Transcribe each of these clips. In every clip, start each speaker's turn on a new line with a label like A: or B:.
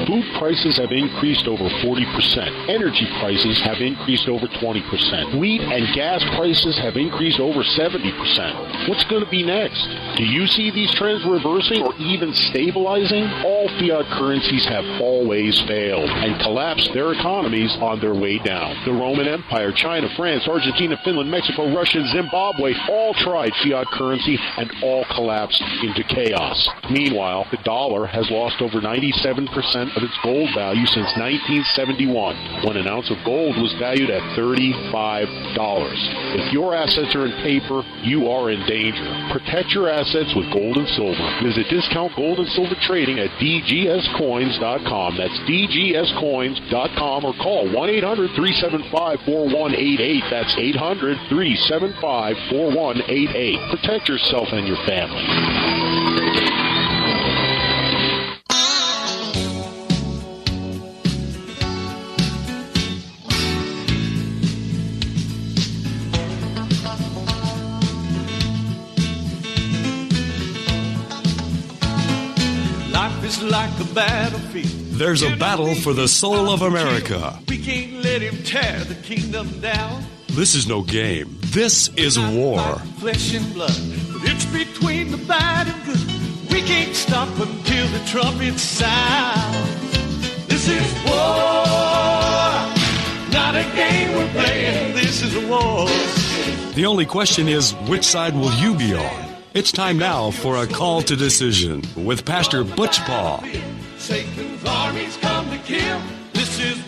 A: Food prices have increased over 40%. Energy prices have increased over 20%. Wheat and gas prices have increased over 70%. What's going to be next? Do you see these trends reversing or even stabilizing? All fiat currencies have always failed and collapsed their economies on their way down. The Roman Empire, China, France, Argentina, Finland, Mexico, Russia, Zimbabwe all tried fiat currency and all collapsed into chaos. Meanwhile, the dollar has lost over 97% of its gold value since 1971, when an ounce of gold was valued at $35. If your assets are in paper, you are in danger. Protect your assets with gold and silver. Visit Discount Gold and Silver Trading at dgscoins.com. That's dgscoins.com, or call 1-800-375-4188. That's 800-375-4188. Protect yourself and your family.
B: Life is like a battlefield.
C: There's a battle for the soul of America.
B: We can't let him tear the kingdom down.
C: This is no game. This is war.
B: Flesh and blood, but it's between the bad and good. We can't stop until the trumpet sound. This is war, not a game we're playing. This is a war.
C: The only question is, which side will you be on? It's time now for a call to decision with Pastor Butch Paul.
B: Satan's armies come to kill. This is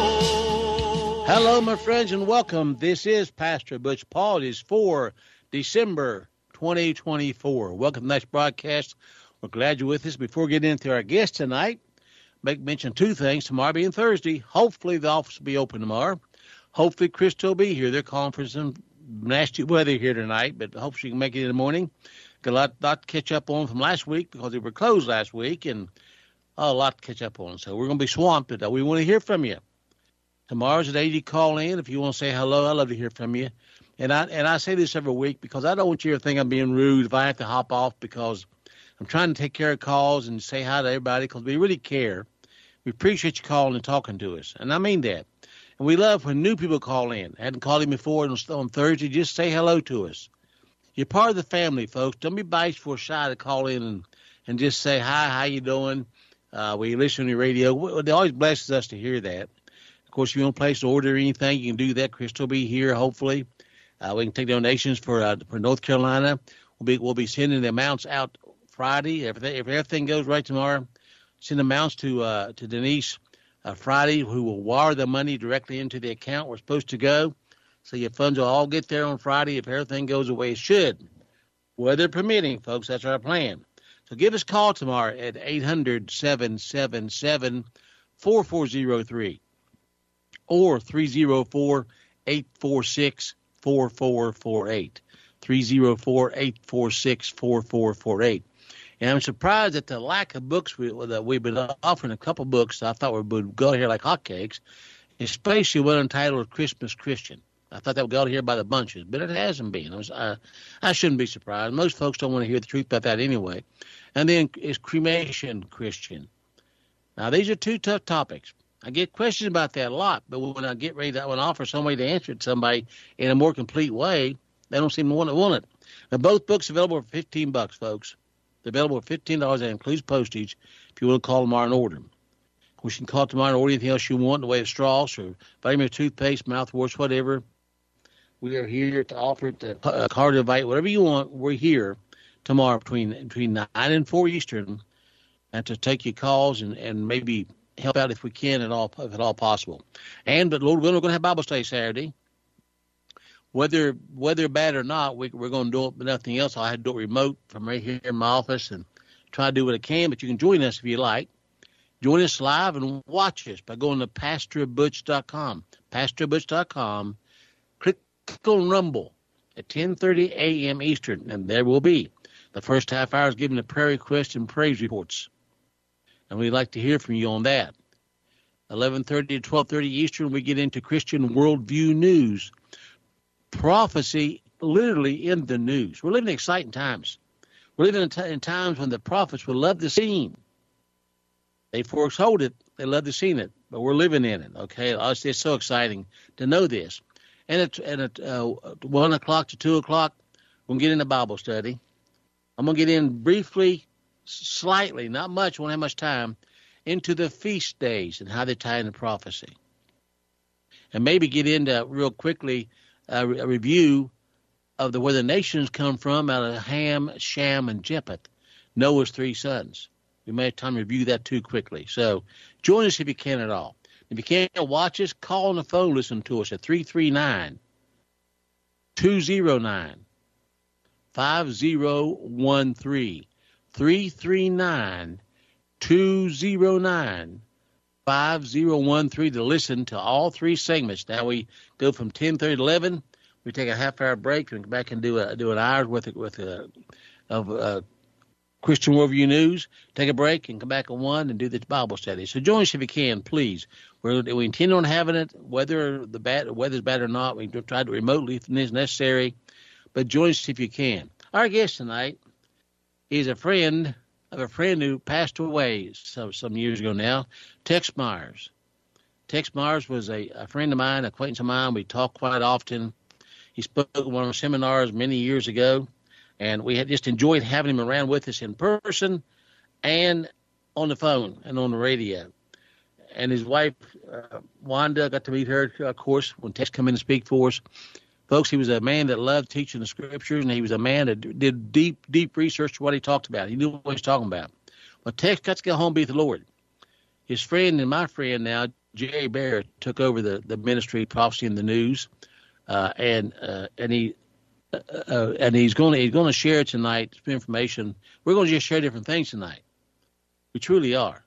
B: war.
D: Hello, my friends, and welcome. This is Pastor Butch Paul. It is for December 2024. Welcome to the next broadcast. We're glad you're with us. Before getting into our guest tonight, make mention two things. Tomorrow being Thursday, hopefully the office will be open tomorrow. Hopefully Christy will be here. They're calling for some nasty weather here tonight, but hope she can make it in the morning. Got a lot to catch up on from last week because they were closed last week, and a lot to catch up on. So we're going to be swamped, but we want to hear from you. Tomorrow's the day you call in. If you want to say hello, I'd love to hear from you. And I say this every week because I don't want you to think I'm being rude if I have to hop off, because I'm trying to take care of calls and say hi to everybody because we really care. We appreciate you calling and talking to us, and I mean that. And we love when new people call in. I hadn't called in before on Thursday. Just say hello to us. You're part of the family, folks. Don't be bashful or shy to call in and just say, hi, how you doing? We listen to your radio. It always blesses us to hear that. Of course, if you want to place an order or anything, you can do that. Crystal will be here, hopefully. We can take donations for North Carolina. We'll be sending the amounts out Friday. If everything goes right tomorrow, send amounts to Denise Friday, who will wire the money directly into the account we're supposed to go. So your funds will all get there on Friday if everything goes the way it should. Weather permitting, folks, that's our plan. So give us a call tomorrow at 800-777-4403 or 304-846-4448. 304-846-4448. And I'm surprised at the lack of books that we've been offering. A couple books I thought would go here like hotcakes, especially one entitled Christmas Christian. I thought that would go here by the bunches, but it hasn't been. I shouldn't be surprised. Most folks don't want to hear the truth about that anyway. And then is Cremation Christian. Now, these are two tough topics. I get questions about that a lot, but when I get ready to offer somebody to answer it to somebody in a more complete way, they don't seem to want it. Now, both books available for $15, folks. They're available for $15. That includes postage if you want to call tomorrow and order them. We can call tomorrow and order anything else you want in the way of straws or vitamin toothpaste, mouthwash, whatever. We are here to offer it to card invite, whatever you want. We're here tomorrow between 9 and 4 Eastern, and to take your calls and maybe help out if we can if at all possible. But Lord willing, we're going to have Bible study Saturday. Whether bad or not, we're going to do it, but nothing else. I had to do it remote from right here in my office and try to do what I can. But you can join us if you like. Join us live and watch us by going to PastorButch.com. PastorButch.com. Click on Rumble at 10:30 a.m. Eastern, and there will be the first half hour is giving the prayer requests and praise reports. And we'd like to hear from you on that. 11:30 to 12:30 Eastern, we get into Christian Worldview News. Prophecy literally in the news. We're living in exciting times. We're living in times when the prophets would love the scene. They foretold it. They love to see it, but we're living in it. Okay, it's so exciting to know this. And at 1 o'clock to 2 o'clock, we'll get into Bible study. I'm going to get in briefly, slightly, not much, won't have much time, into the feast days and how they tie into prophecy. And maybe get into, real quickly, a review of where the nations come from out of Ham, Shem, and Japheth, Noah's 3 sons. We may have time to review that too quickly. So join us if you can at all. If you can't watch us, call on the phone, listen to us at 339-209-5013. 339-209-5013 to listen to all 3 segments. Now we go from 10:30 to 11. We take a half-hour break and come back and do an hour's worth of Christian Worldview News. Take a break and come back at 1 and do the Bible study. So join us if you can, please. We intend on having it, whether the weather's bad or not. We try to remotely if it's necessary, but join us if you can. Our guest tonight is a friend of a friend who passed away some years ago now, Tex Myers. Tex Myers was a friend of mine, acquaintance of mine. We talk quite often. He spoke at one of our seminars many years ago, and we had just enjoyed having him around with us in person and on the phone and on the radio. And his wife, Wanda, got to meet her, of course, when Tex come in to speak for us. Folks, he was a man that loved teaching the Scriptures, and he was a man that did deep research to what he talked about. He knew what he was talking about. But Tex got to go home and be with the Lord. His friend and my friend now, Jerry Bear, took over the ministry, Prophecy in the News, and he's going to share tonight some information. We're going to just share different things tonight. We truly are.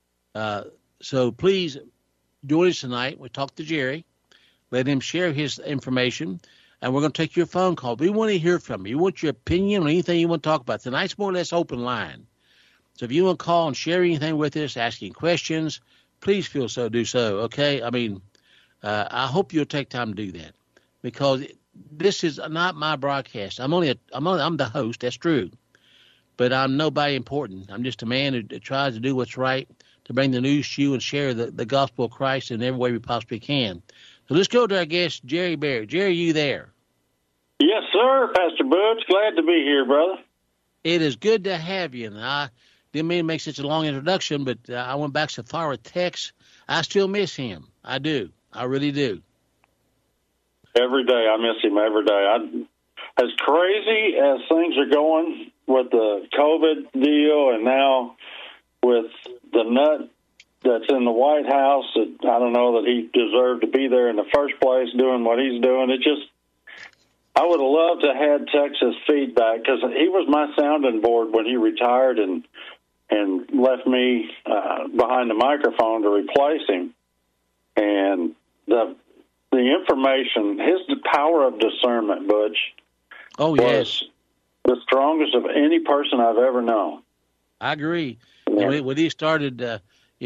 D: So please join us tonight. We talk to Jerry. Let him share his information, and we're going to take your phone call. We want to hear from you. We want your opinion on anything you want to talk about. Tonight's more or less open line. So if you want to call and share anything with us, asking questions, please do so, okay? I mean, I hope you'll take time to do that, because this is not my broadcast. I'm the host, that's true, but I'm nobody important. I'm just a man who tries to do what's right to bring the news to you and share the gospel of Christ in every way we possibly can. So let's go to our guest, Jerry Bear. Jerry, you there?
E: Yes, sir, Pastor Butch. Glad to be here, brother.
D: It is good to have you. And I didn't mean to make such a long introduction, but I went back so far with Tex. I still miss him. I do. I really do.
E: Every day. I miss him every day. As crazy as things are going with the COVID deal, and now with the nut that's in the White House, that I don't know that he deserved to be there in the first place doing what he's doing. I would have loved to have had Texas feedback, because he was my sounding board when he retired and left me behind the microphone to replace him. And the information, his power of discernment, Butch, was the strongest of any person I've ever known. I
D: agree. Yeah. When he started,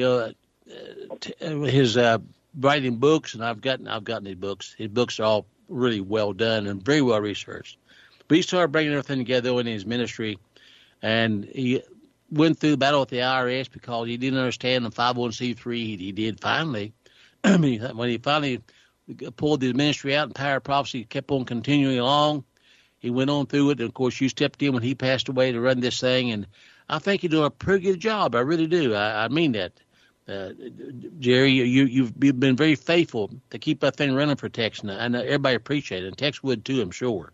D: his writing books, and I've gotten his books. His books are all really well done and very well researched. But he started bringing everything together in his ministry, and he went through the battle with the IRS because he didn't understand the 501c3. He did finally. When he finally pulled his ministry out and Power of Prophecy kept on continuing along, he went on through it. And, of course, you stepped in when he passed away to run this thing, and I think you're doing a pretty good job. I really do. I mean that. Jerry, you've been very faithful to keep that thing running for Tex, and everybody appreciates it, and Tex would too, I'm sure.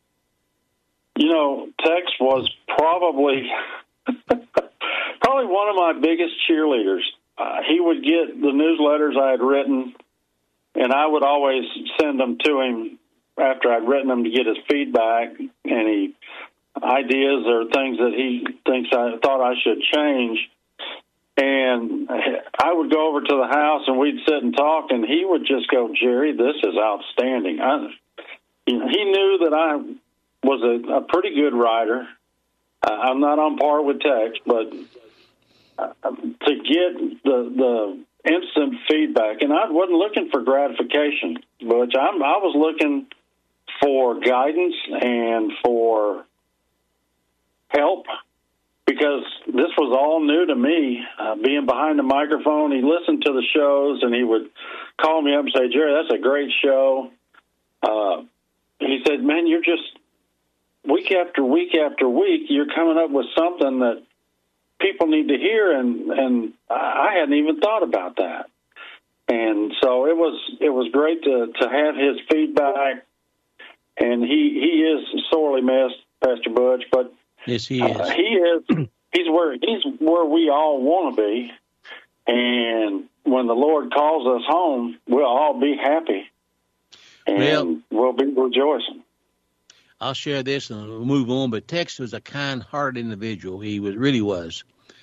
E: Tex was probably one of my biggest cheerleaders. He would get the newsletters I had written, and I would always send them to him after I'd written them to get his feedback, any ideas or things that he thought I should change. And I would go over to the house, and we'd sit and talk, and he would just go, "Jerry, this is outstanding." He knew that I was a pretty good writer. I'm not on par with Tex, but to get the instant feedback, and I wasn't looking for gratification, but I was looking for guidance and for help, because this was all new to me, being behind the microphone. He listened to the shows, and he would call me up and say, Jerry, that's a great show. He said, man, you're just week after week after week, you're coming up with something that people need to hear, and I hadn't even thought about that. And so it was great to have his feedback, and he is sorely missed, Pastor Butch, but
D: yes, he is.
E: He's where we all want to be, and when the Lord calls us home, we'll all be happy, and we'll be rejoicing.
D: I'll share this and we'll move on, but Tex was a kind-hearted individual. He really was.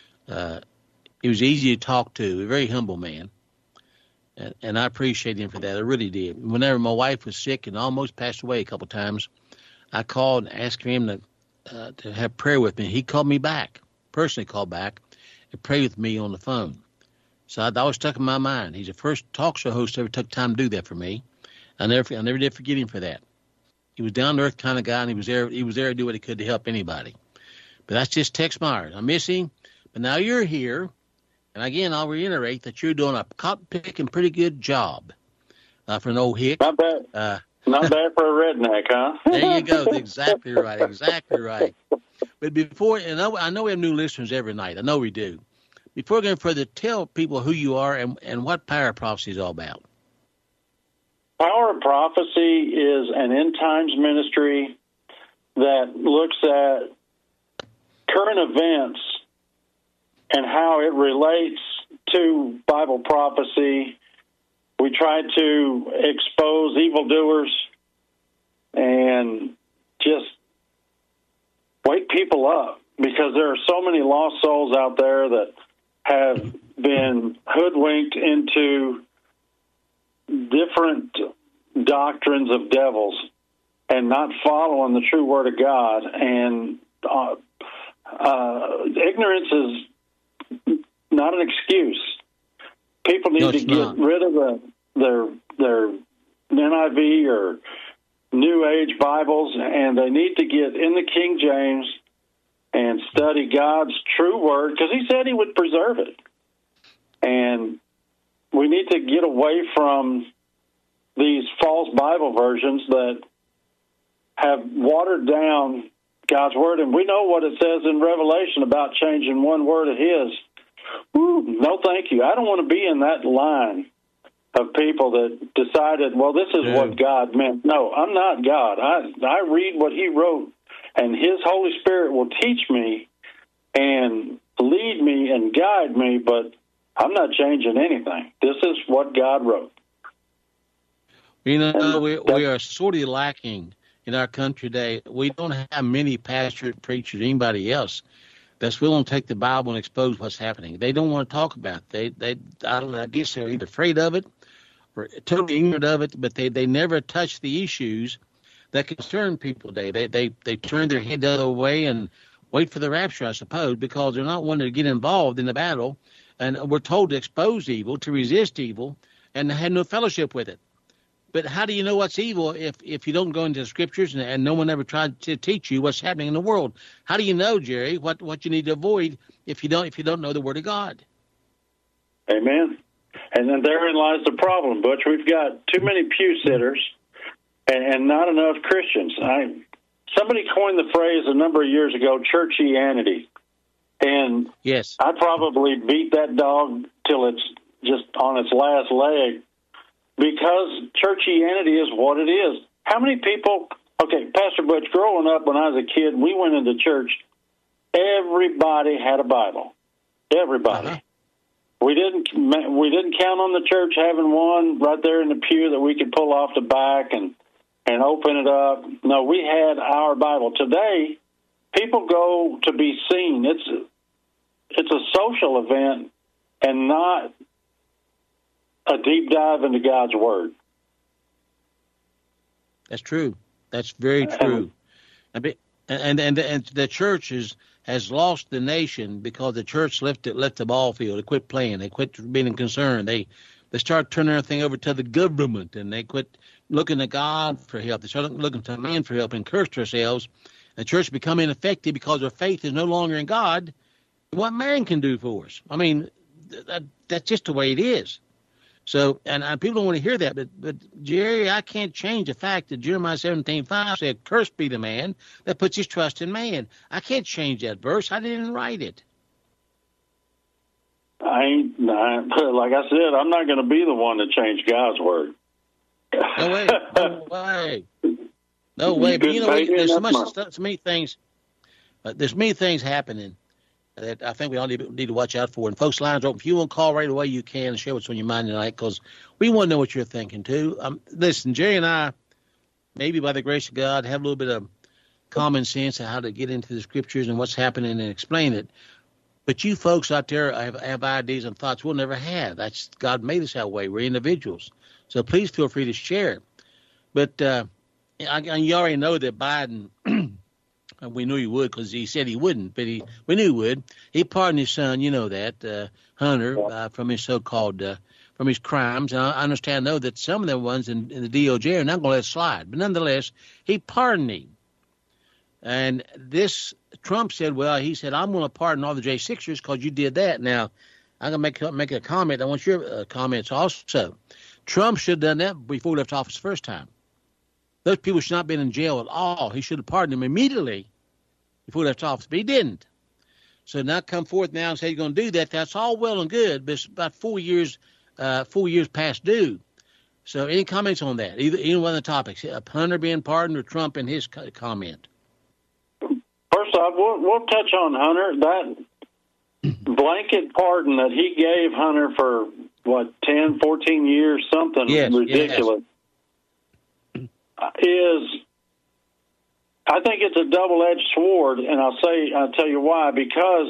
D: He was easy to talk to, a very humble man, and I appreciate him for that. I really did. Whenever my wife was sick and almost passed away a couple of times, I called and asked him to have prayer with me. He called me back, personally called back, and prayed with me on the phone. So that was stuck in my mind. He's the first talk show host who ever took time to do that for me. I never did forget him for that. He was down to earth kind of guy, and he was there to do what he could to help anybody. But that's just Tex Myers. I miss him, but now you're here, and again I'll reiterate that you're doing a cotton-picking pretty good job for an old hick.
E: Not bad. Not bad for a redneck, huh?
D: There you go. Exactly right. Exactly right. But before, and I know we have new listeners every night. I know we do. Before going further, tell people who you are and what Power of Prophecy is all about.
E: Power of Prophecy is an end times ministry that looks at current events and how it relates to Bible prophecy. We try to expose evildoers and just wake people up, because there are so many lost souls out there that have been hoodwinked into different doctrines of devils and not following the true Word of God. And ignorance is not an excuse. People need to get rid of their NIV or New Age Bibles, and they need to get in the King James and study God's true Word, because He said He would preserve it. And we need to get away from these false Bible versions that have watered down God's Word. And we know what it says in Revelation about changing one word of His. Ooh, no, thank you. I don't want to be in that line of people that decided, well, this is what God meant. No, I'm not God. I read what He wrote, and His Holy Spirit will teach me and lead me and guide me, but I'm not changing anything. This is what God wrote.
D: You know, we are sort of lacking in our country today. We don't have many pastors, preachers, anybody else that's willing to take the Bible and expose what's happening. They don't want to talk about it. I guess they're either afraid of it or totally ignorant of it, but they never touch the issues that concern people today. They turn their head the other way and wait for the rapture, I suppose, because they're not wanting to get involved in the battle. And we're told to expose evil, to resist evil, and have no fellowship with it. But how do you know what's evil if you don't go into the Scriptures and no one ever tried to teach you what's happening in the world? How do you know, Jerry, what you need to avoid if you don't know the Word of God?
E: Amen. And then therein lies the problem, Butch. We've got too many pew sitters and not enough Christians. Somebody coined the phrase a number of years ago, churchianity. And
D: yes,
E: I'd probably beat that dog till it's just on its last leg, because churchianity is what it is. How many people, okay, Pastor Butch, growing up when I was a kid, we went into church, everybody had a Bible. Everybody. Uh-huh. We didn't count on the church having one right there in the pew that we could pull off the back and open it up. No, we had our Bible. Today, people go to be seen. It's a social event and not a deep dive into God's Word.
D: That's true. That's very true. And the church has lost the nation because the church left the ball field. They quit playing. They quit being concerned. They start turning everything over to the government, and they quit looking to God for help. They start looking to man for help and curse themselves. The church become ineffective because their faith is no longer in God, what man can do for us. I mean, that's just the way it is. So, and people don't want to hear that, but Jerry, I can't change the fact that Jeremiah 17:5 said, "Cursed be the man that puts his trust in man." I can't change that verse. I didn't write it.
E: Like I said, I'm not going to be the one to change God's word.
D: No way. No way. No way. But you know, there's so many things. There's many things happening that I think we all need to watch out for. And folks, lines are open. If you want to call right away, you can, and share what's on your mind tonight, because we want to know what you're thinking too. Listen, Jerry and I, maybe by the grace of God, have a little bit of common sense of how to get into the scriptures and what's happening and explain it. But you folks out there have ideas and thoughts we'll never have. That's God made us that way. We're individuals. So please feel free to share. But you already know that Biden, we knew he would because he said he wouldn't, but we knew he would. He pardoned his son, you know that, Hunter, from his so-called, from his crimes. And I understand, though, that some of the ones in the DOJ are not going to let it slide. But nonetheless, he pardoned him. And this, Trump said, well, he said, I'm going to pardon all the J6ers because you did that. Now, I'm going to make a comment. I want your comments also. Trump should have done that before he left office the first time. Those people should not have been in jail at all. He should have pardoned them immediately before he left office, but he didn't. So now come forth now and say you're going to do that. That's all well and good, but it's about 4 years past due. So any comments on that? Either one of the topics, Hunter being pardoned or Trump and his comment?
E: First off, we'll touch on Hunter. That blanket pardon that he gave Hunter for, 10, 14 years, something ridiculous, I think it's a double-edged sword, and I'll tell you why. Because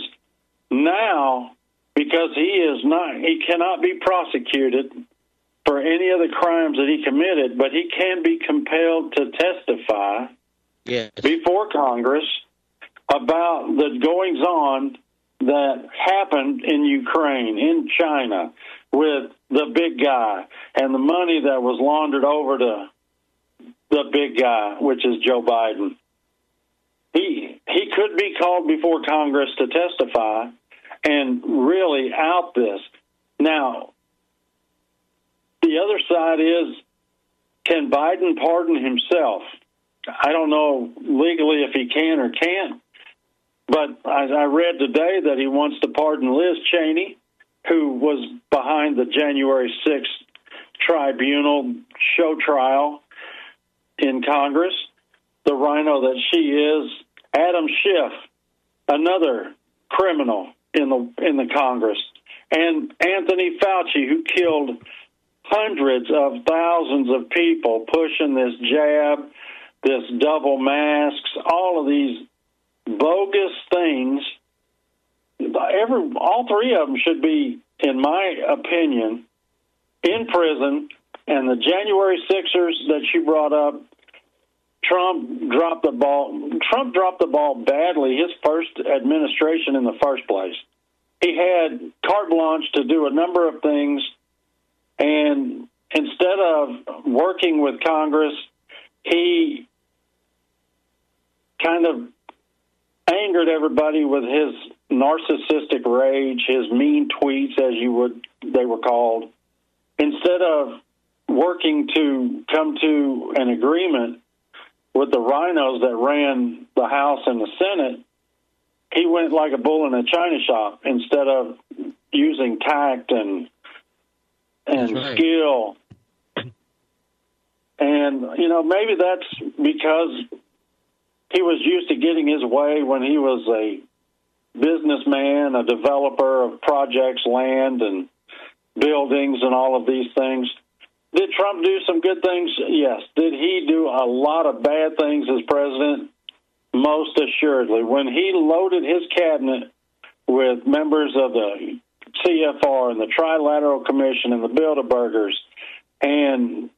E: he cannot be prosecuted for any of the crimes that he committed, but he can be compelled to testify before Congress about the goings-on that happened in Ukraine, in China, with the big guy, and the money that was laundered over to the big guy, which is Joe Biden. He could be called before Congress to testify and really out this. Now, the other side is, can Biden pardon himself? I don't know legally if he can or can't, but I read today that he wants to pardon Liz Cheney, who was behind the January 6th tribunal show trial in Congress, the rhino that she is. Adam Schiff, another criminal in the Congress, and Anthony Fauci, who killed hundreds of thousands of people pushing this jab, this double masks, all of these bogus things. All three of them should be, in my opinion, in prison. And the January 6ers that you brought up, Trump dropped the ball. Trump dropped the ball badly his first administration in the first place. He had carte blanche to do a number of things, and instead of working with Congress, he kind of angered everybody with his narcissistic rage, his mean tweets, they were called. Instead of working to come to an agreement with the rhinos that ran the House and the Senate, he went like a bull in a china shop instead of using tact and skill. And, maybe that's because he was used to getting his way when he was a businessman, a developer of projects, land, and buildings, and all of these things. Did Trump do some good things? Yes. Did he do a lot of bad things as president? Most assuredly. When he loaded his cabinet with members of the CFR and the Trilateral Commission and the Bilderbergers and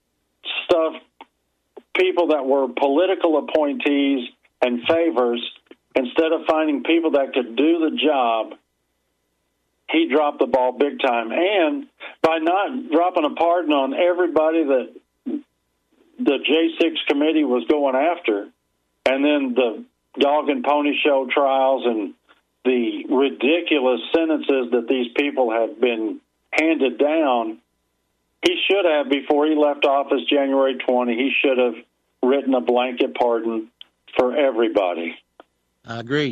E: people that were political appointees and favors, instead of finding people that could do the job, he dropped the ball big time. And by not dropping a pardon on everybody that the J6 committee was going after, and then the dog and pony show trials and the ridiculous sentences that these people have been handed down, he should have, before he left office January 20, he should have written a blanket pardon for everybody.
D: I agree.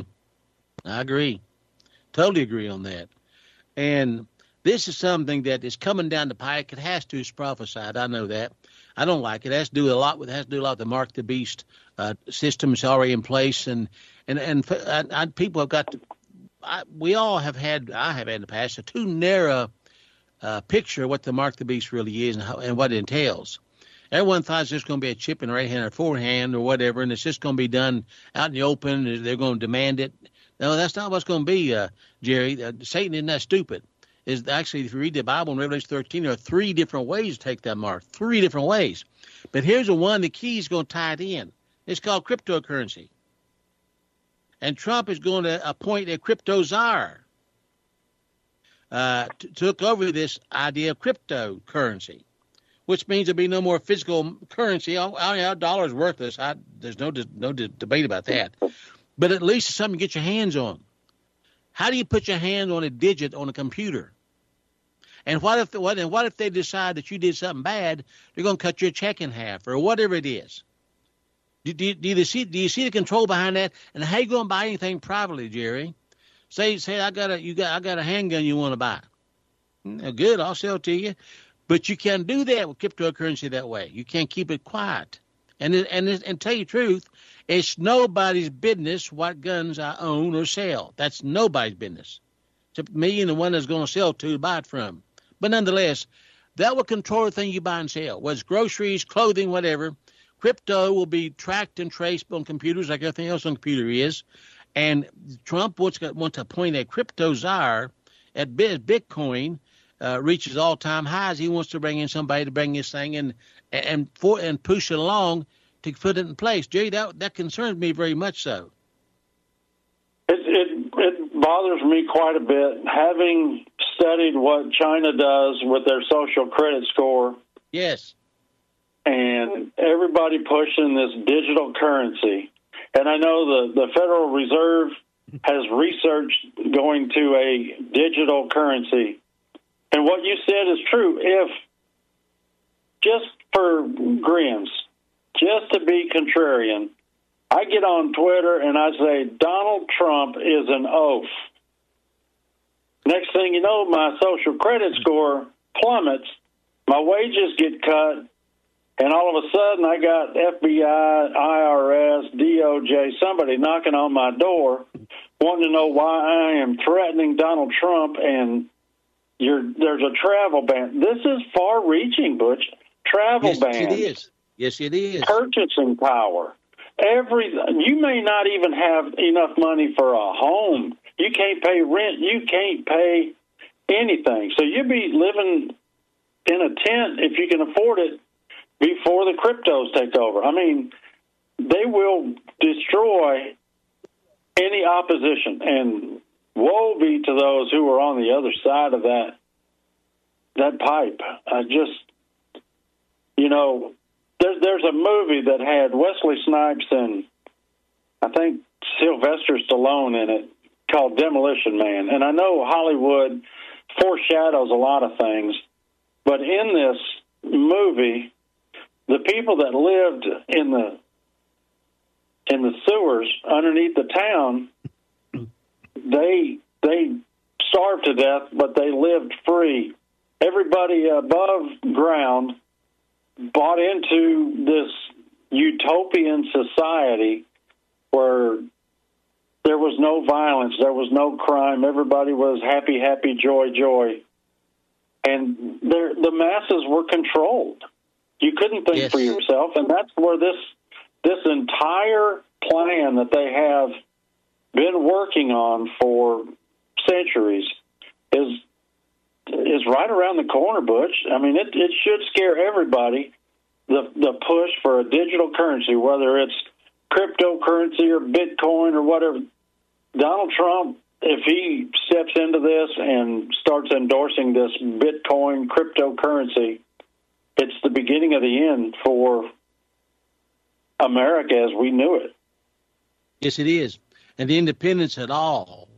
D: Totally agree on that. And this is something that is coming down the pike. It has to. It's prophesied. I know that. I don't like it. It has to do a lot with the Mark the Beast system is already in place, and people have got to. We all have had. I have had in the past a too narrow picture of what the Mark the Beast really is and what it entails. Everyone thought it's just going to be a chip in the right hand or forehand or whatever, and it's just going to be done out in the open. They're going to demand it. No, that's not what's going to be, Jerry. Satan isn't that stupid. Is actually, if you read the Bible in Revelation 13, there are 3 different ways to take that mark. 3 different ways. But here's the one. The key is going to tie it in. It's called cryptocurrency. And Trump is going to appoint a crypto czar. Took over this idea of cryptocurrency, which means there'll be no more physical currency. Our dollar is worthless. There's no debate about that. But at least it's something to get your hands on. How do you put your hand on a digit on a computer? And what if they decide that you did something bad? They're going to cut your check in half or whatever it is. Do you see the control behind that? And how you going to buy anything privately, Jerry? Say I got a handgun you want to buy. Good, I'll sell it to you. But you can't do that with cryptocurrency that way. You can't keep it quiet. And tell you the truth, it's nobody's business what guns I own or sell. That's nobody's business. Except me and the one that's going to sell to buy it from. But nonetheless, that will control everything you buy and sell. Whether it's groceries, clothing, whatever. Crypto will be tracked and traced on computers like everything else on the computer is. And Trump wants to appoint a crypto czar at Bitcoin reaches all-time highs. He wants to bring in somebody to bring this thing in and push it along to put it in place. Jerry, that concerns me very much so.
E: It bothers me quite a bit, having studied what China does with their social credit score.
D: Yes.
E: And everybody pushing this digital currency. And I know the Federal Reserve has researched going to a digital currency. And what you said is true. If, just for grins, just to be contrarian, I get on Twitter and I say, Donald Trump is an oaf. Next thing you know, my social credit score plummets, my wages get cut, and all of a sudden I got FBI, IRS, DOJ, somebody knocking on my door wanting to know why I am threatening Donald Trump, and there's a travel ban. This is far-reaching, Butch. Travel ban.
D: Yes, it is. Yes, it is.
E: Purchasing power. You may not even have enough money for a home. You can't pay rent. You can't pay anything. So you'll be living in a tent, if you can afford it, before the cryptos take over. I mean, they will destroy any opposition, and woe be to those who are on the other side of that pipe. There's a movie that had Wesley Snipes and I think Sylvester Stallone in it called Demolition Man. And I know Hollywood foreshadows a lot of things, but in this movie, the people that lived in the sewers underneath the town, they starved to death, but they lived free. Everybody above ground bought into this utopian society where there was no violence, there was no crime, everybody was happy, happy, joy, joy. And the masses were controlled. You couldn't think for yourself, and that's where this entire plan that they have been working on for centuries is right around the corner, Butch. I mean, it should scare everybody, the push for a digital currency, whether it's cryptocurrency or Bitcoin or whatever. Donald Trump, if he steps into this and starts endorsing this Bitcoin cryptocurrency, it's the beginning of the end for America as we knew it.
D: Yes, it is. And the independence at all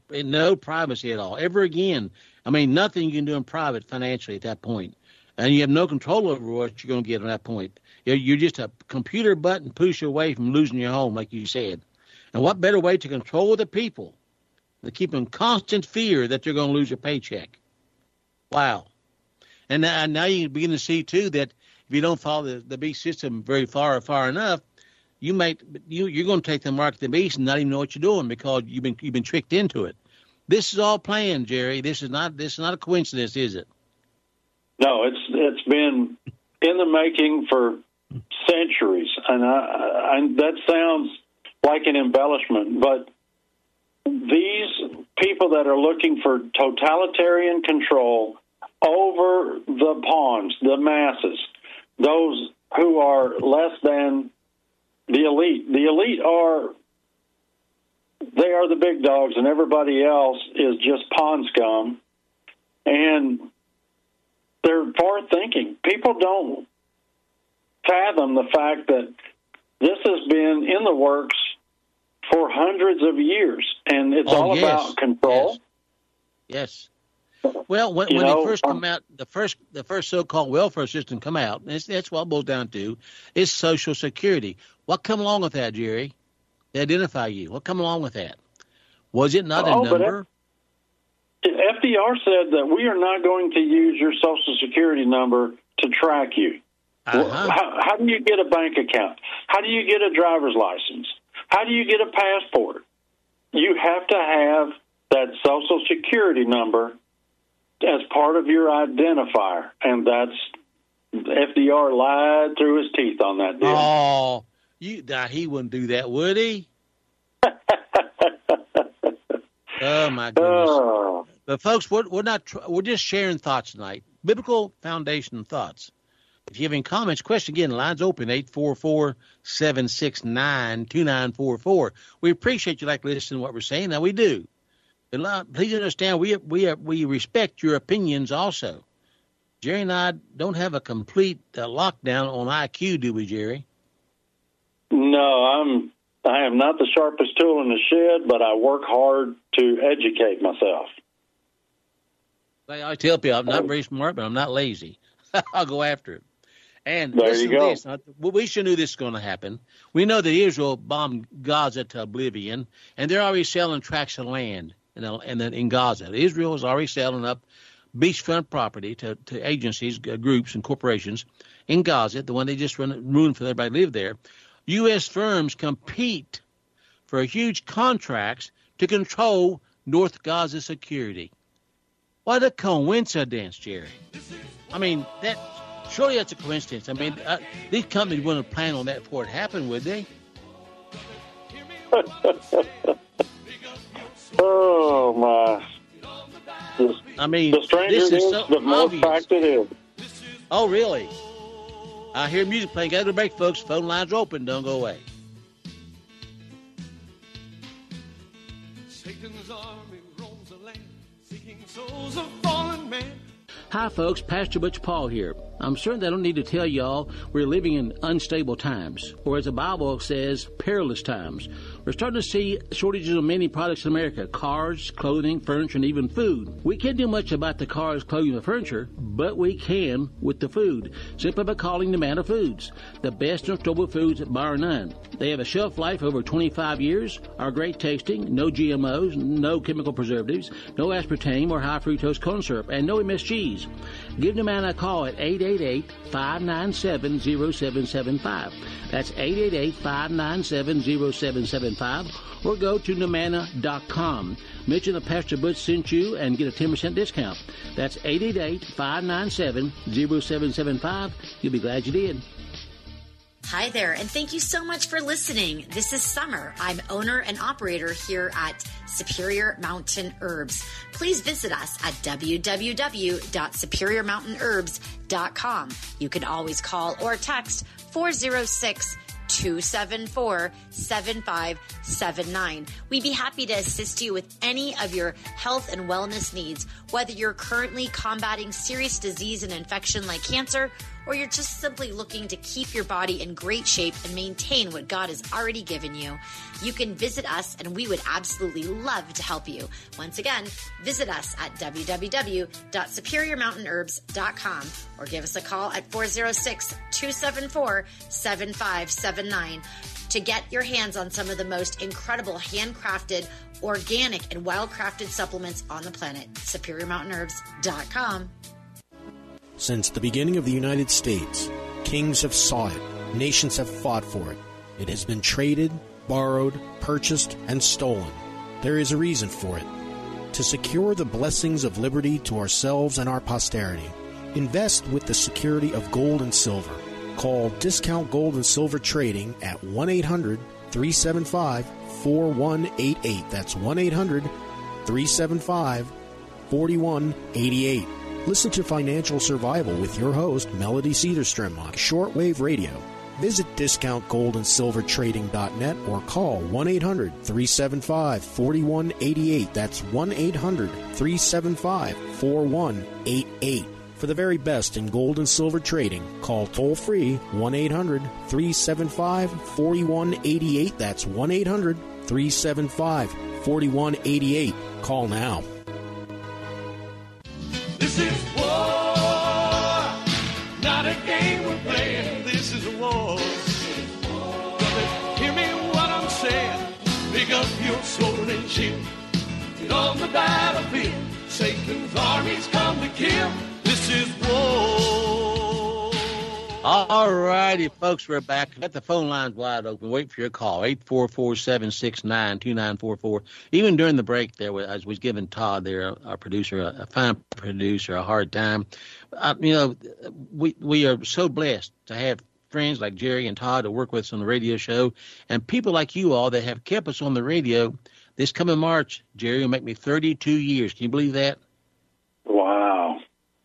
D: no privacy at all ever again. I mean, nothing you can do in private financially at that point, and you have no control over what you're going to get at that point. You're just a computer button push away from losing your home, like you said. And what better way to control the people than keep in constant fear that you're going to lose your paycheck? Wow. And now you begin to see too that if you don't follow the beast system very far enough, you're going to take the mark of the beast and not even know what you're doing because you've been tricked into it. This is all planned, Jerry. This is not a coincidence, is it?
E: No, it's been in the making for centuries, and that sounds like an embellishment, but these people that are looking for totalitarian control over the pawns, the masses, those who are less than the elite. The elite are the big dogs, and everybody else is just pawn scum. And they're forward thinking. People don't fathom the fact that this has been in the works for hundreds of years, and it's about control.
D: Yes. Well, when they first come out, the first so-called welfare system come out, and that's what it boils down to, is Social Security. What come along with that, Jerry? They identify you. What come along with that? Was it not a number?
E: FDR said that we are not going to use your Social Security number to track you.
D: Uh-huh.
E: How do you get a bank account? How do you get a driver's license? How do you get a passport? You have to have that Social Security number as part of your identifier, and that's FDR lied through his teeth on that deal.
D: Oh, he wouldn't do that, would he? Oh my goodness! But folks, we're just sharing thoughts tonight, biblical foundation thoughts. If you have any comments, question again, lines open 844-769-2944. We appreciate you like listening to what we're saying. Now we do. But please understand, we respect your opinions also. Jerry and I don't have a complete lockdown on IQ, do we, Jerry?
E: No, I am not the sharpest tool in the shed, but I work hard to educate myself.
D: I tell people I'm not very smart, but I'm not lazy. I'll go after it. And
E: there
D: listen
E: you go.
D: To this. We should knew this was going to happen. We know that Israel bombed Gaza to oblivion, and they're already selling tracts of land in Gaza. Israel is already selling up beachfront property to agencies, groups, and corporations in Gaza, the one they just ruined for everybody to live there. U.S. firms compete for huge contracts to control North Gaza security. What a coincidence, Jerry. I mean, surely that's a coincidence. I mean, these companies wouldn't plan on that before it happened, would they?
E: Oh, my.
D: I mean,
E: the stranger
D: this is
E: is,
D: so
E: the more
D: obvious.
E: fact it is.
D: Oh, really? I hear music playing. Got to break, folks. Phone lines are open. Don't go away.
B: Satan's army roams the land, seeking souls of fallen man.
D: Hi, folks. Pastor Butch Paul here. I'm certain that I don't need to tell y'all we're living in unstable times, or as the Bible says, perilous times. We're starting to see shortages of many products in America: cars, clothing, furniture, and even food. We can't do much about the cars, clothing, and furniture, but we can with the food, simply by calling Nomana Foods, the best and storable foods bar none. They have a shelf life over 25 years, are great tasting, no GMOs, no chemical preservatives, no aspartame or high fructose corn syrup, and no MSGs. Give Nomana a call at 888-597-0775. That's 888-597-0775, or go to Nomana.com. Mention that Pastor Butch sent you and get a 10% discount. That's 888-597-0775. You'll be glad you did.
F: Hi there, and thank you so much for listening. This is Summer. I'm owner and operator here at Superior Mountain Herbs. Please visit us at www.superiormountainherbs.com. You can always call or text 406-274-7579. We'd be happy to assist you with any of your health and wellness needs, whether you're currently combating serious disease and infection like cancer, or you're just simply looking to keep your body in great shape and maintain what God has already given you, you can visit us and we would absolutely love to help you. Once again, visit us at www.superiormountainherbs.com or give us a call at 406-274-7579 to get your hands on some of the most incredible handcrafted, organic, and wild-crafted supplements on the planet. SuperiorMountainHerbs.com.
G: Since the beginning of the United States, kings have sought it, nations have fought for it. It has been traded, borrowed, purchased, and stolen. There is a reason for it. To secure the blessings of liberty to ourselves and our posterity, invest with the security of gold and silver. Call Discount Gold and Silver Trading at 1-800-375-4188. That's 1-800-375-4188. Listen to Financial Survival with your host, Melody Cedarstrom, on Shortwave Radio. Visit discountgoldandsilvertrading.net or call 1-800-375-4188. That's 1-800-375-4188. For the very best in gold and silver trading, call toll-free 1-800-375-4188. That's 1-800-375-4188. Call now.
B: This is war, not a game we're playing. This is war. Brother, hear me what I'm saying. Pick up your sword and shield. Get on the battlefield. Satan's armies come to kill. This is war.
D: All righty, folks, we're back. Got the phone lines wide open. Wait for your call, 844-769-2944. Even during the break there, as was giving Todd there, our producer, a fine producer, a hard time. We are so blessed to have friends like Jerry and Todd to work with us on the radio show, and people like you all that have kept us on the radio. This coming March, Jerry, will make me 32 years. Can you believe that?
E: Wow.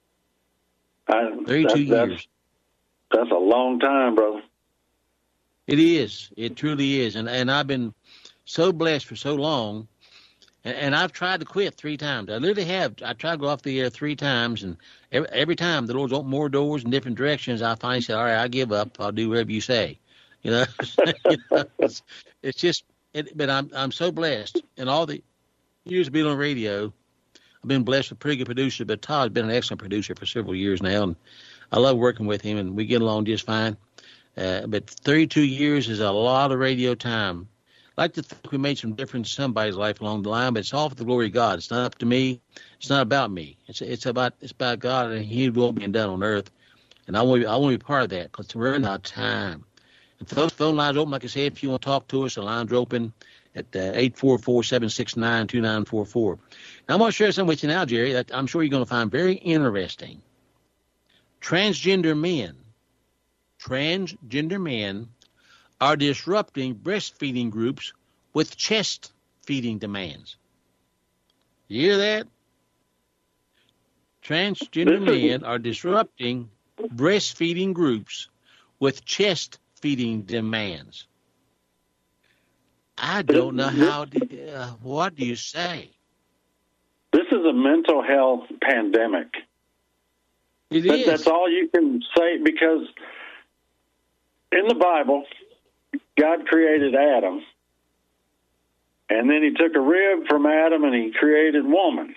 D: 32 years.
E: That's a long time, brother.
D: It is. It truly is. And I've been so blessed for so long, and I've tried to quit 3 times. I literally have. I tried to go off the air 3 times, and every time the Lord's opened more doors in different directions, I finally said, all right, I give up. I'll do whatever you say. It's just, but I'm so blessed. And all the years of being on radio, I've been blessed with pretty good producers, but Todd's been an excellent producer for several years now, and I love working with him, and we get along just fine. But 32 years is a lot of radio time. I like to think we made some difference in somebody's life along the line, but it's all for the glory of God. It's not up to me. It's not about me. It's about God and His will being done on earth. And I want to be part of that because we're running out of time. And those phone lines open, like I said, if you want to talk to us, the lines are open at 844-769-2944. Now, I'm going to share something with you now, Jerry, that I'm sure you're going to find very interesting. Transgender men are disrupting breastfeeding groups with chest feeding demands. You hear that? Transgender men are disrupting breastfeeding groups with chest feeding demands. I don't know how to, what do you say?
E: This is a mental health pandemic.
D: It is.
E: That's all you can say, because in the Bible, God created Adam, and then He took a rib from Adam and He created woman.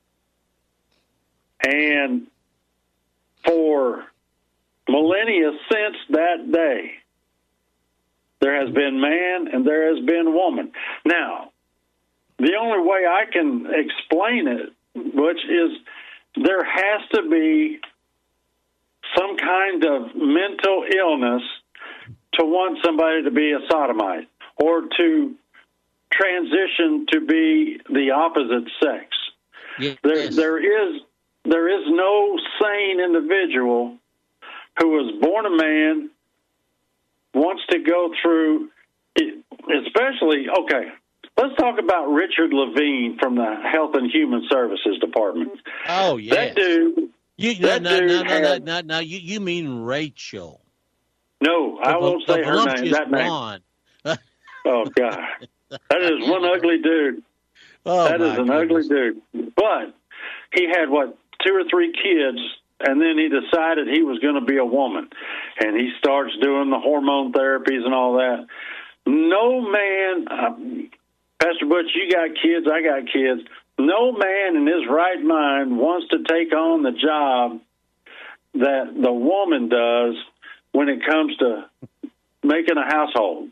E: And for millennia since that day, there has been man and there has been woman. Now, the only way I can explain it, Butch, is there has to be some kind of mental illness to want somebody to be a sodomite or to transition to be the opposite sex.
D: Yes.
E: There is no sane individual who was born a man, wants to go through, especially, okay, let's talk about Richard Levine from the Health and Human Services Department.
D: Oh, yeah.
E: That dude.
D: No, you mean Rachel.
E: No, I won't say her name. That name. Oh, God. That is one ugly dude.
D: Oh,
E: that is an ugly dude. But he had, 2 or 3 kids and then he decided he was going to be a woman, and he starts doing the hormone therapies and all that. No man, Pastor Butch, you got kids, I got kids. No man in his right mind wants to take on the job that the woman does when it comes to making a household.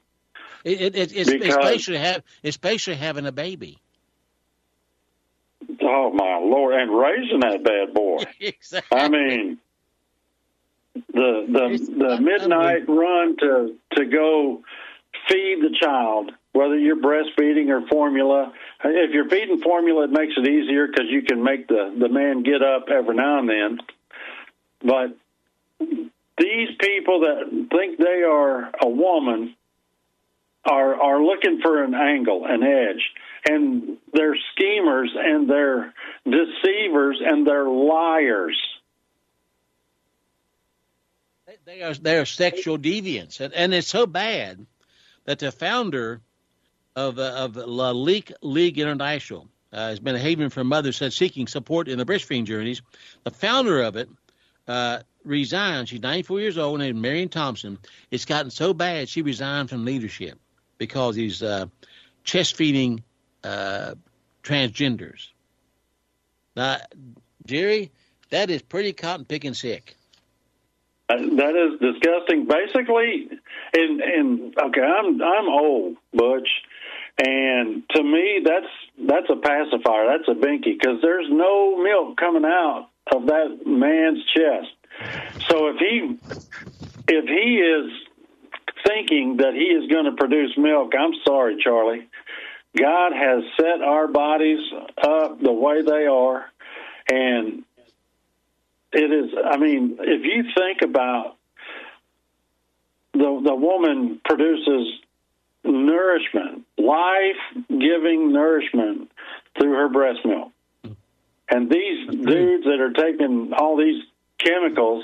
D: Especially having a baby.
E: Oh my Lord! And raising that bad boy.
D: Exactly.
E: I mean, the midnight run to go feed the child, whether you're breastfeeding or formula. If you're feeding formula, it makes it easier because you can make the man get up every now and then. But these people that think they are a woman are looking for an angle, an edge. And they're schemers, and they're deceivers, and they're liars.
D: They are sexual deviants, and it's so bad that the founder of La League International has been a haven for mothers seeking support in their breastfeeding journeys. The founder of it resigned. She's 94 years old, named Marion Thompson. It's gotten so bad she resigned from leadership because he's chest feeding transgenders. Now, Jerry, that is pretty cotton picking sick.
E: That is disgusting. Basically, okay, I'm old, Butch, and to me that's a pacifier. That's a binky because there's no milk coming out of that man's chest. So if he is thinking that he is going to produce milk, I'm sorry, Charlie. God has set our bodies up the way they are, and it is, I mean, if you think about the woman produces nourishment, life-giving nourishment through her breast milk. And these dudes that are taking all these chemicals,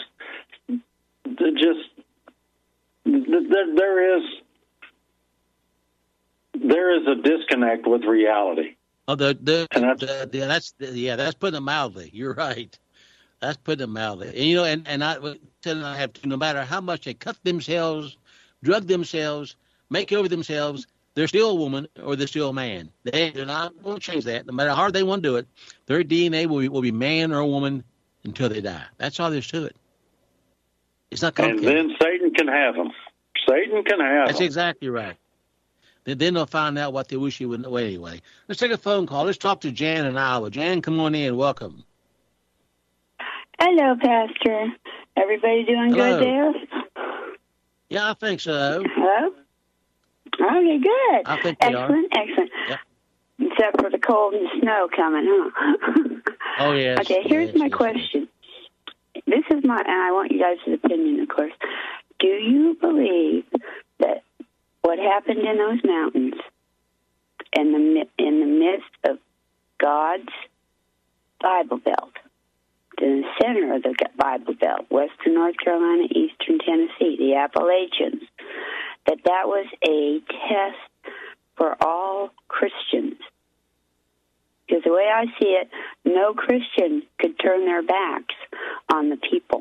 E: there is a disconnect with reality.
D: Oh, that's putting it mildly. You're right. That's putting it mildly. And, you know, and I have to, no matter how much they cut themselves, drug themselves, make over themselves, they're still a woman or they're still a man. They're not going to change that. No matter how hard they want to do it, their DNA will be man or a woman until they die. That's all there's to it. It's not complicated.
E: And then Satan can have them. Satan can have them.
D: That's exactly right. Then they'll find out what they wish you wouldn't. Well, anyway, let's take a phone call. Let's talk to Jan in Iowa. Jan, come on in. Welcome.
H: Hello, Pastor. Everybody doing good there?
D: Yeah, I think so.
H: Hello? Okay, good.
D: I think they are.
H: Excellent.
D: Yep.
H: Except for the cold and snow coming, huh?
D: Oh, yes.
H: Okay, here's my question. This is and I want you guys' opinion, of course. Do you believe that what happened in those mountains in the midst of God's Bible Belt, in the center of the Bible Belt, western North Carolina, eastern Tennessee, the Appalachians, that was a test for all Christians? Because the way I see it, no Christian could turn their backs on the people.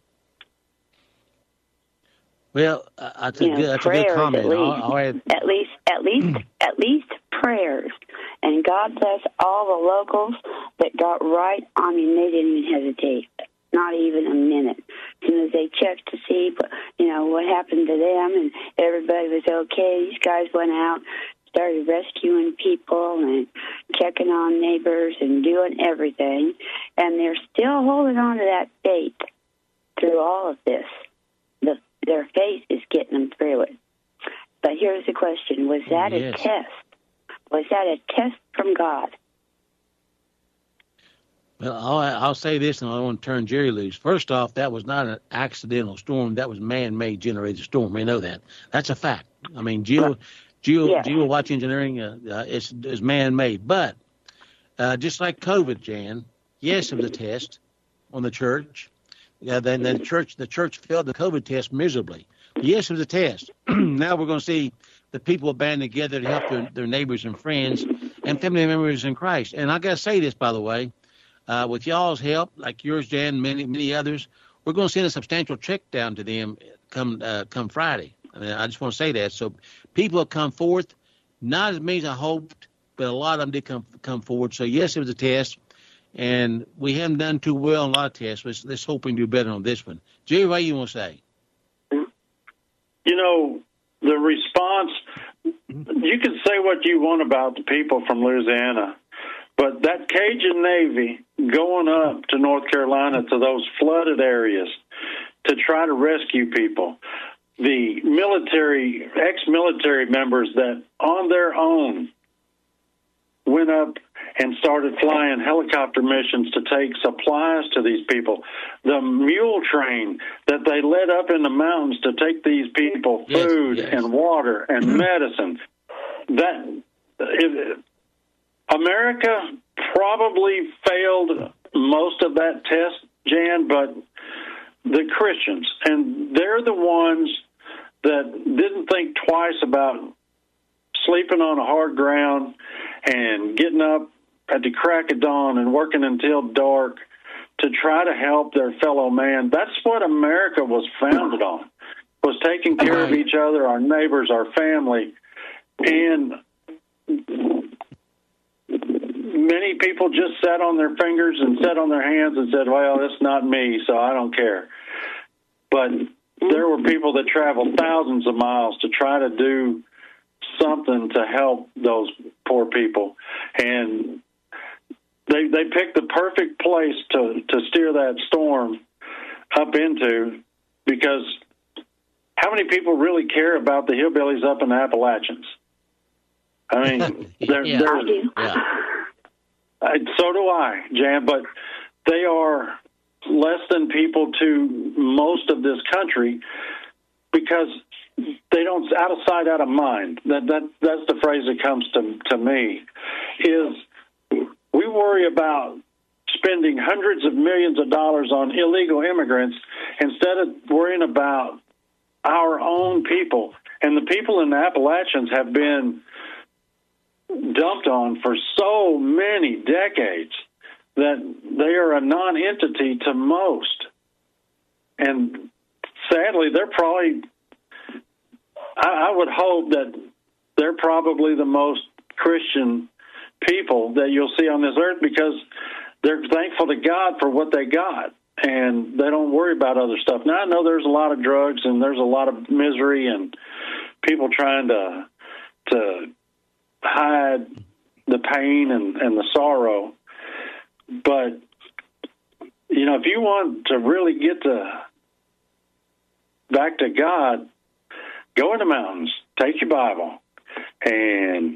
D: Well, that's a good comment.
H: At least prayers. And God bless all the locals that got right. I mean, they didn't even hesitate, not even a minute. As soon as they checked to see, what happened to them, and everybody was okay. These guys went out, started rescuing people and checking on neighbors and doing everything. And they're still holding on to that faith through all of this. Their faith is getting them through it. But here's the question. Was that a test? Was that a test from God?
D: Well, I'll say this, and I want to turn Jerry loose. First off, that was not an accidental storm. That was man-made generated storm. We know that. That's a fact. I mean, Geowatch engineering is man-made. But just like COVID, Jan, yes, it was a test on the church. Yeah, then the church failed the COVID test miserably. Yes, it was a test. Now we're going to see the people band together to help their neighbors and friends and family members in Christ. And I got to say this, by the way, with y'all's help, like yours, Jan, many others, we're going to send a substantial check down to them come Friday. I mean, I just want to say that. So people have come forth, not as many as I hoped, but a lot of them did come forward. So, yes, it was a test, and we haven't done too well on a lot of tests. Let's hope we can do better on this one. Jerry, what do you want to say?
E: You know, the response, you can say what you want about the people from Louisiana, but that Cajun Navy going up to North Carolina to those flooded areas to try to rescue people, the military, ex-military members that on their own went up and started flying helicopter missions to take supplies to these people, the mule train that they led up in the mountains to take these people food and water and medicine, America probably failed most of that test, Jan, but the Christians, and they're the ones that didn't think twice about sleeping on a hard ground and getting up at the crack of dawn and working until dark to try to help their fellow man. That's what America was founded on, was taking care of each other, our neighbors, our family. And many people just sat on their fingers and sat on their hands and said, well, it's not me, so I don't care. But there were people that traveled thousands of miles to try to do something to help those poor people. And they picked the perfect place to steer that storm up into, because how many people really care about the hillbillies up in the Appalachians? I mean, so do I, Jan, but they are less than people to most of this country because they don't, out of sight, out of mind. That's the phrase that comes to me, is we worry about spending hundreds of millions of dollars on illegal immigrants instead of worrying about our own people. And the people in the Appalachians have been dumped on for so many decades that they are a non-entity to most. And sadly, they're probably, I would hope that they're probably the most Christian people that you'll see on this earth, because they're thankful to God for what they got, and they don't worry about other stuff. Now, I know there's a lot of drugs and there's a lot of misery and people trying to hide the pain and the sorrow. But, you know, if you want to really get back to God, go in the mountains, take your Bible, and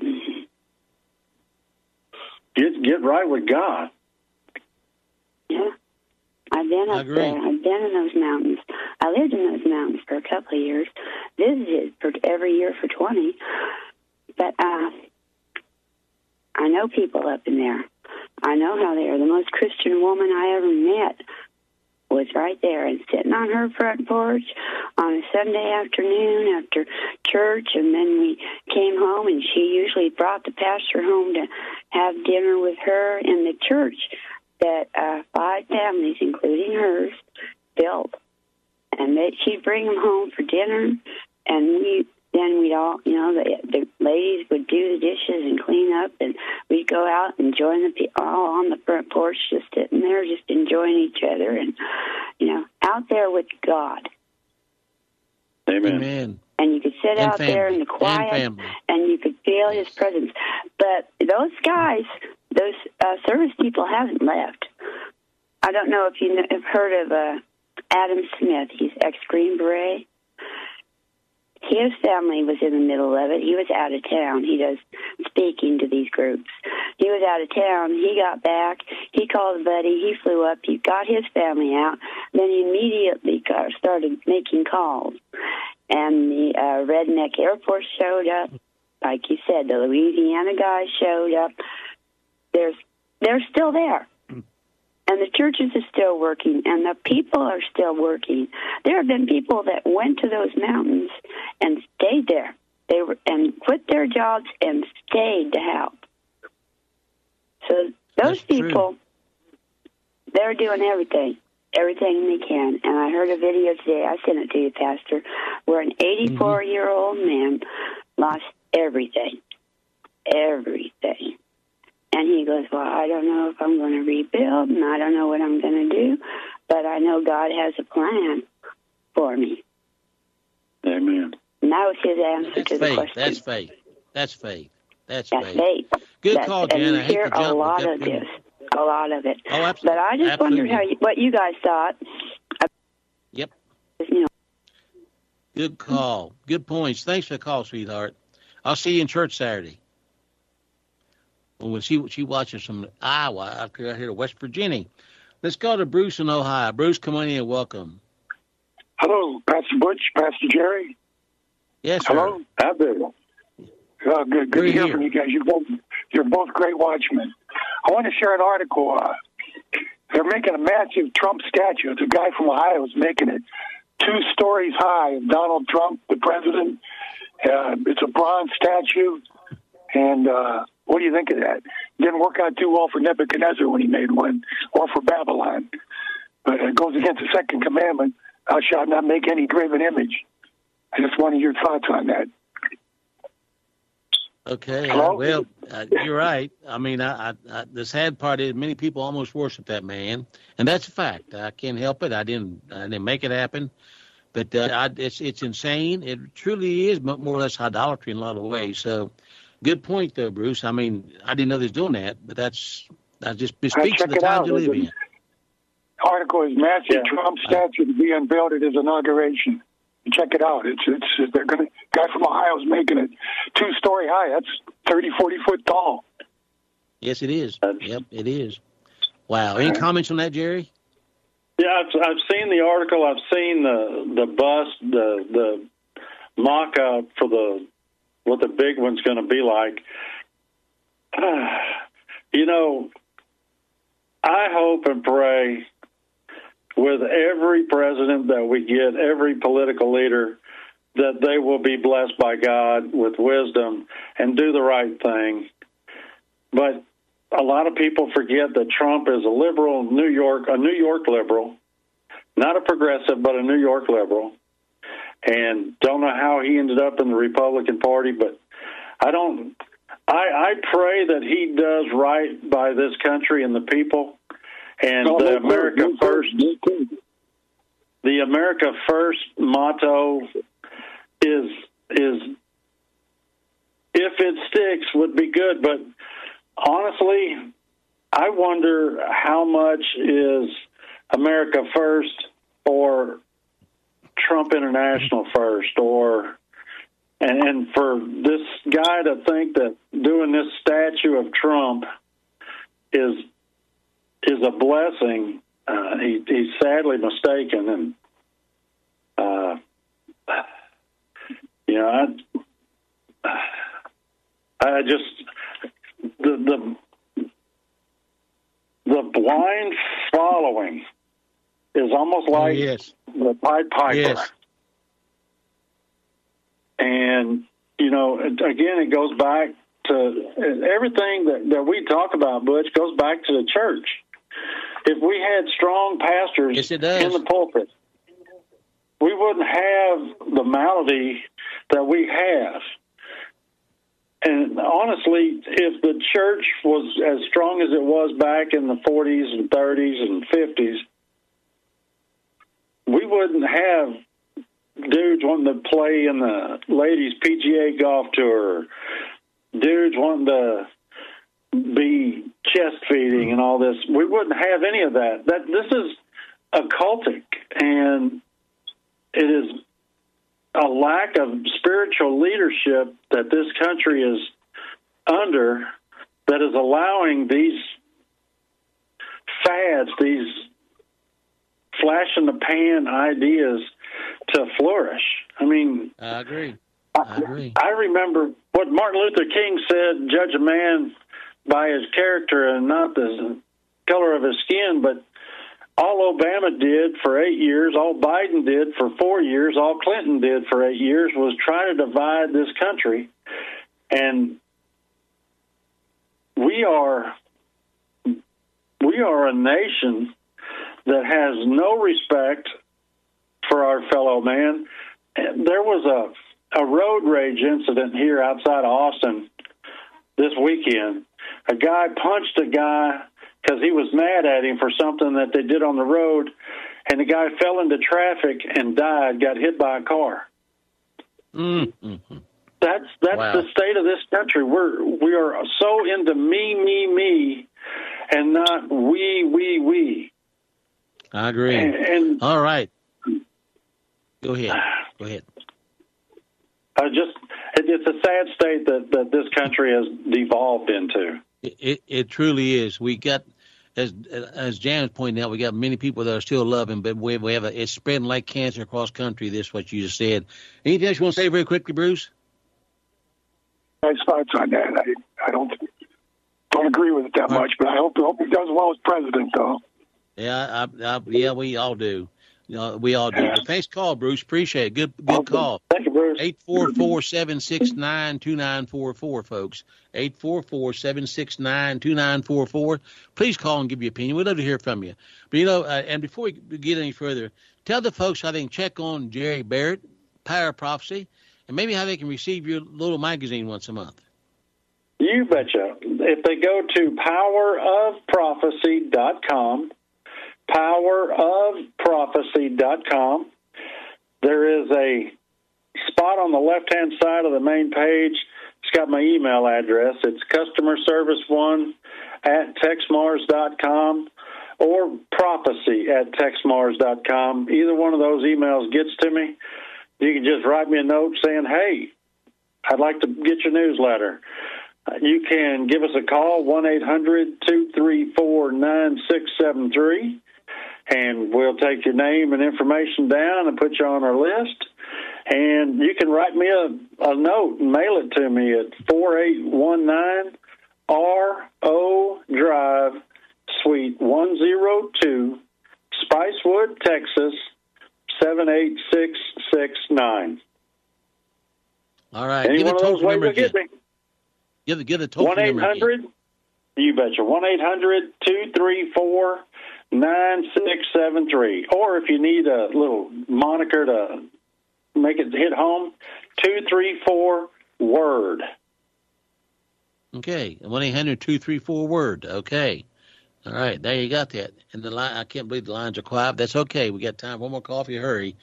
E: get right with God.
H: Yeah. I've been up there. I've been in those mountains. I lived in those mountains for a couple of years, visited every year for 20. But I know people up in there. I know how they are. The most Christian woman I ever met was right there and sitting on her front porch on a Sunday afternoon after church, and then we came home, and she usually brought the pastor home to have dinner with her in the church that 5 families, including hers, built. And she'd bring them home for dinner, and we'd all, you know, the ladies would do the dishes and clean up, and we'd go out and join the people all on the front porch, just sitting there, just enjoying each other, and, you know, out there with God.
E: Amen.
H: And you could sit out there in the quiet, and you could feel His presence. But those guys, those service people haven't left. I don't know if you have heard of Adam Smith. He's ex-Green Beret. His family was in the middle of it. He was out of town. He does speaking to these groups. He was out of town. He got back. He called a buddy. He flew up. He got his family out. Then he immediately started making calls. And the Redneck Air Force showed up. Like you said, the Louisiana guys showed up. They're still there. And the churches are still working, and the people are still working. There have been people that went to those mountains and stayed there. And quit their jobs and stayed to help. So those people they're doing everything they can. And I heard a video today, I sent it to you, Pastor, where an 84-year-old man lost everything. And he goes, well, I don't know if I'm going to rebuild, and I don't know what I'm going to do, but I know God has a plan for me.
E: Amen.
H: And that was his answer to the question.
D: That's faith. That's faith.
H: That's faith.
D: Good call, Jan.
H: And
D: I hate
H: hear
D: to jump.
H: a lot of this. A lot of it.
D: Oh, absolutely.
H: But I just wondered what you guys thought.
D: Yep.
H: You know.
D: Good call. Good points. Thanks for the call, sweetheart. I'll see you in church Saturday. Well, she watches some Iowa out here to West Virginia. Let's go to Bruce in Ohio. Bruce, come on in and welcome.
I: Hello, Pastor Butch, Pastor Jerry.
D: Yes, sir.
I: Hello. How do? Good to hear from you guys. You're both great watchmen. I want to share an article. They're making a massive Trump statue. It's a guy from Ohio is making it 2 stories high of Donald Trump, the president. It's a bronze statue. And what do you think of that? Didn't work out too well for Nebuchadnezzar when he made one, or for Babylon. But it goes against the second commandment, thou shalt not make any graven image. I just wanted your thoughts on that.
D: Okay. Well, you're right. I mean, the sad part is many people almost worship that man, and that's a fact. I can't help it. I didn't make it happen, but it's insane. It truly is more or less idolatry in a lot of ways. So, good point, though, Bruce. I mean, I didn't know they was doing that, but that just speaks to the times you live in.
I: Article is massive Trump statue to be unveiled at his inauguration. Check it out. They're going to, guy from Ohio's making it 2-story high. That's 30, 40 foot tall.
D: Yes, it is. Yep, it is. Wow. Any comments on that, Jerry?
E: Yeah, I've seen the article. I've seen the bust, the mock-up for what the big one's going to be like. You know, I hope and pray with every president that we get, every political leader, that they will be blessed by God with wisdom and do the right thing. But a lot of people forget that Trump is a liberal, a New York liberal, not a progressive, but a New York liberal, and don't know how he ended up in the Republican Party, but I pray that he does right by this country and the people. And the America First, the America First motto is if it sticks would be good. But honestly, I wonder how much is America First or Trump International First, and for this guy to think that doing this statue of Trump is a blessing. He's sadly mistaken, and I just the blind following is almost like the Pied Piper.
D: Yes.
E: And again, it goes back to everything that we talk about, Butch, goes back to the church. If we had strong pastors in the pulpit, we wouldn't have the malady that we have. And honestly, if the church was as strong as it was back in the 40s and 30s and 50s, we wouldn't have dudes wanting to play in the ladies' PGA golf tour, dudes wanting to be chest feeding and all this. We wouldn't have any of that. This is occultic, and it is a lack of spiritual leadership that this country is under that is allowing these fads, these flash-in-the-pan ideas to flourish. I mean,
D: I agree.
E: I remember what Martin Luther King said, judge a man by his character and not the color of his skin, but all Obama did for 8 years, all Biden did for 4 years, all Clinton did for 8 years was try to divide this country. And we are a nation that has no respect for our fellow man. There was a road rage incident here outside of Austin this weekend. A guy punched a guy because he was mad at him for something that they did on the road, and the guy fell into traffic and died, got hit by a car.
D: Mm-hmm.
E: That's
D: Wow.
E: the state of this country. We are so into me, and not we.
D: I agree.
E: And
D: all right. Go ahead.
E: It's a sad state that this country has devolved into.
D: It truly is. We got, as Jan pointed out, we got many people that are still loving, but we have it's spreading like cancer across country. This is what you just said. Anything else you want to say very quickly, Bruce?
I: Nice thoughts on that. I don't agree with it that much, but I hope he does well as president, though.
D: Yeah, yeah, we all do. We all do. But thanks for the call, Bruce. Appreciate it. Good call.
E: Thank you, Bruce.
D: 844-769-2944, folks. 844-769-2944. Please call and give your opinion. We'd love to hear from you. But, and before we get any further, tell the folks how they can check on Jerry Barrett, Power of Prophecy, and maybe how they can receive your little magazine once a month.
E: You betcha. If they go to powerofprophecy.com, powerofprophecy.com, there is a spot on the left-hand side of the main page. It's got my email address. It's customerservice1@texmars.com or prophecy@texmars.com. Either one of those emails gets to me. You can just write me a note saying, hey, I'd like to get your newsletter. You can give us a call, 1-800-234-9673, and we'll take your name and information down and put you on our list. And you can write me a note and mail it to me at 4819 R.O. Drive, Suite 102, Spicewood, Texas, 78669.
D: All right.
E: Any
D: Give
E: one
D: the
E: of those
D: toll
E: ways
D: number
E: to get
D: again.
E: me.
D: Give the toll number again.
E: 1-800, you betcha, 1-800-234-9673. Or if you need a little moniker to make it hit home, 234-WORD.
D: Okay, 1-800-234-WORD. Okay. All right, there you got that. And the line, I can't believe the lines are quiet. That's okay. We got time. One more call if you hurry.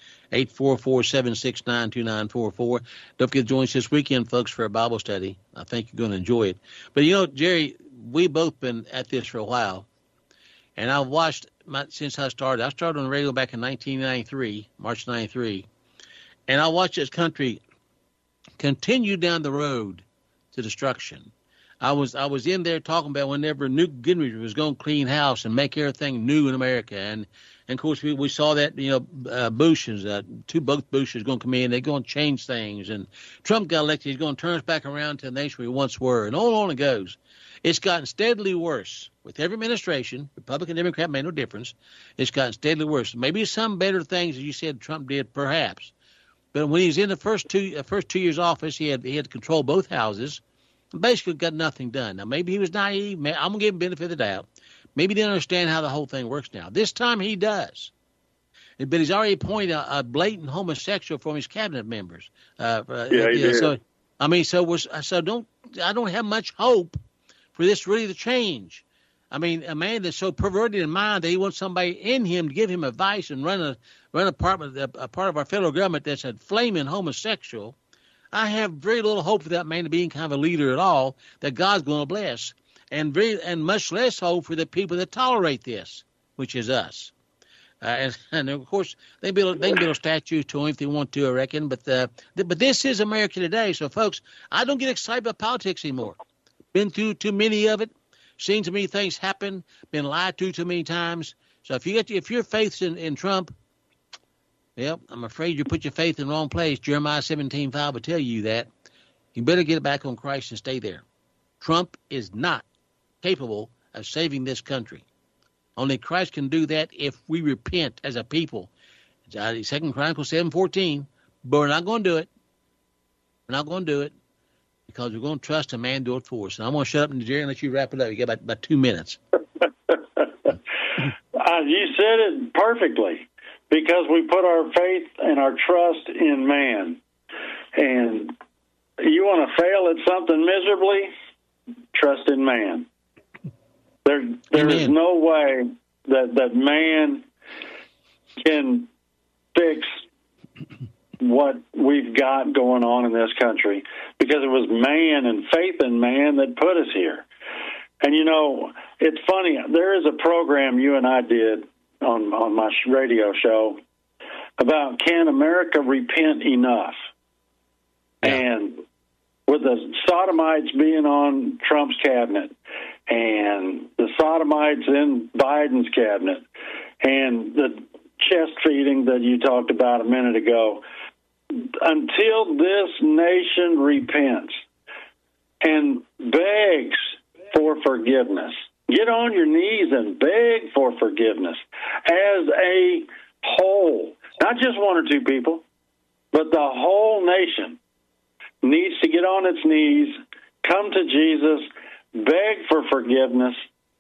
D: 844-769-2944. Don't forget to join us this weekend, folks, for a Bible study. I think you're going to enjoy it. But, Jerry, we've both been at this for a while. And I've watched since I started. I started on the radio back in 1993, March 93. And I watched this country continue down the road to destruction. I was in there talking about whenever Newt Gingrich was going to clean house and make everything new in America, and of course we saw that Bush is both Bushes going to come in, they're going to change things, and Trump got elected, he's going to turn us back around to the nation we once were, and on it goes. It's gotten steadily worse with every administration, Republican, Democrat made no difference. It's gotten steadily worse. Maybe some better things, as you said, Trump did perhaps, but when he was in the first 2 years office, he had to control both houses. Basically got nothing done. Now, maybe he was naive. I'm going to give him benefit of the doubt. Maybe he didn't understand how the whole thing works now. This time he does. But he's already appointed a blatant homosexual from his cabinet members.
E: He did.
D: So I don't have much hope for this really to change. I mean, a man that's so perverted in mind that he wants somebody in him to give him advice and run a part of our federal government that's a flaming homosexual. I have very little hope for that man to be kind of a leader at all that God's going to bless, and much less hope for the people that tolerate this, which is us. And of course, they can build a statue to him if they want to, I reckon. But this is America today. So, folks, I don't get excited about politics anymore. Been through too many of it, seen too many things happen, been lied to too many times. So if your faith's in Trump, well, I'm afraid you put your faith in the wrong place. Jeremiah 17:5 will tell you that. You better get it back on Christ and stay there. Trump is not capable of saving this country. Only Christ can do that if we repent as a people. 2 Chronicles 7:14. But we're not going to do it. We're not going to do it because we're going to trust a man do it for us. And I'm going to shut up, Jerry, and let you wrap it up. You got about 2 minutes.
E: You said it perfectly, because we put our faith and our trust in man. And you want to fail at something miserably? Trust in man. There is no way that man can fix what we've got going on in this country, because it was man and faith in man that put us here. And, you know, it's funny. There is a program you and I did on my radio show about, can America repent enough? Yeah. And with the sodomites being on Trump's cabinet and the sodomites in Biden's cabinet and the chest feeding that you talked about a minute ago, until this nation repents and begs for forgiveness, get on your knees and beg for forgiveness as a whole, not just one or two people, but the whole nation needs to get on its knees, come to Jesus, beg for forgiveness.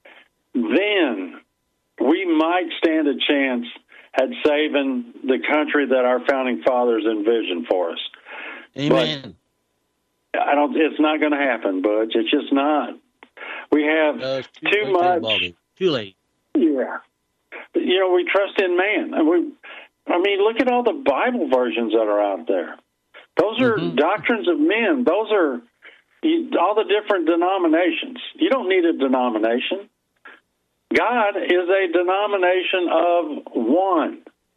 E: Then we might stand a chance at saving the country that our founding fathers envisioned for us.
D: Amen.
E: But it's not going to happen, Butch. It's just not. We have too much.
D: Too late.
E: Yeah. You know, we trust in man. Look at all the Bible versions that are out there. Those are doctrines of men. Those are all the different denominations. You don't need a denomination. God is a denomination of one.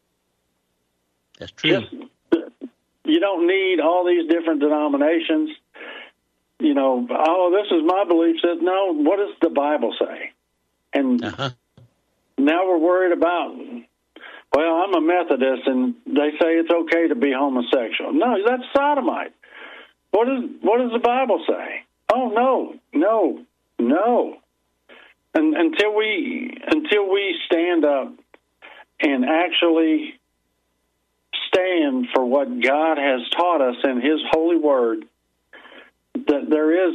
D: That's true.
E: You don't need all these different denominations. You know, this is my belief. Says, no, what does the Bible say? And now we're worried about, well, I'm a Methodist, and they say it's okay to be homosexual. No, that's sodomite. What does the Bible say? Oh, no. And until we stand up and actually stand for what God has taught us in His holy word, that there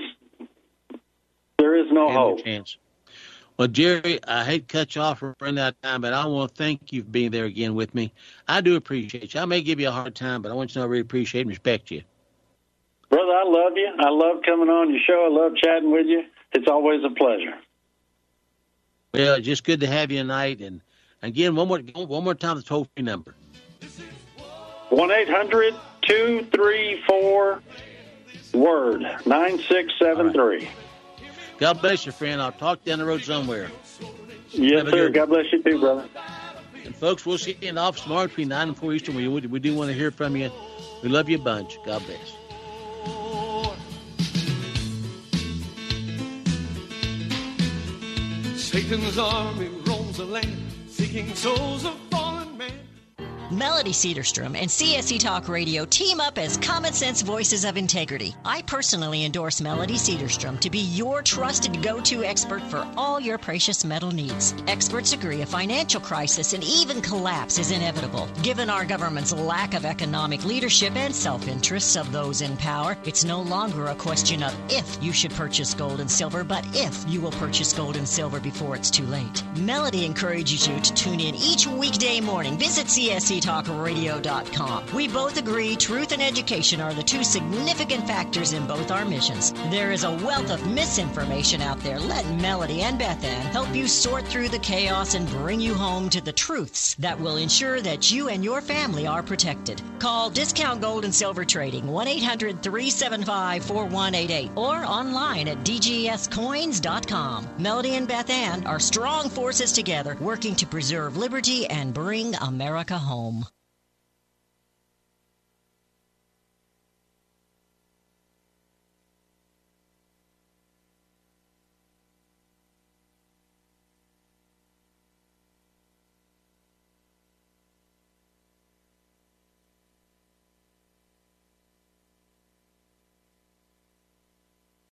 E: is no hope.
D: Chance. Well, Jerry, I hate to cut you off for running out of time, but I want to thank you for being there again with me. I do appreciate you. I may give you a hard time, but I want you to know I really appreciate and respect you.
E: Brother, I love you. I love coming on your show. I love chatting with you. It's always a pleasure.
D: Well, just good to have you tonight. And again, one more time, the toll-free number.
E: 1-800-234-WORD 9673.
D: Right. God bless you, friend. I'll talk down the road somewhere.
E: Yes, sir. God bless you too, brother.
D: And folks, we'll see you in the office tomorrow between 9 and 4 Eastern. We do want to hear from you. We love you a bunch. God bless.
B: Satan's army roams the land, seeking souls of fallen men.
J: Melody Cedarstrom and CSC Talk Radio team up as common sense voices of integrity. I personally endorse Melody Cedarstrom to be your trusted go-to expert for all your precious metal needs. Experts agree a financial crisis and even collapse is inevitable. Given our government's lack of economic leadership and self-interests of those in power, it's no longer a question of if you should purchase gold and silver, but if you will purchase gold and silver before it's too late. Melody encourages you to tune in each weekday morning. Visit CSCTalkRadio.com. We both agree truth and education are the two significant factors in both our missions. There is a wealth of misinformation out there. Let Melody and Beth Ann help you sort through the chaos and bring you home to the truths that will ensure that you and your family are protected. Call Discount Gold and Silver Trading 1-800-375-4188 or online at dgscoins.com. Melody and Beth Ann are strong forces together working to preserve liberty and bring America home.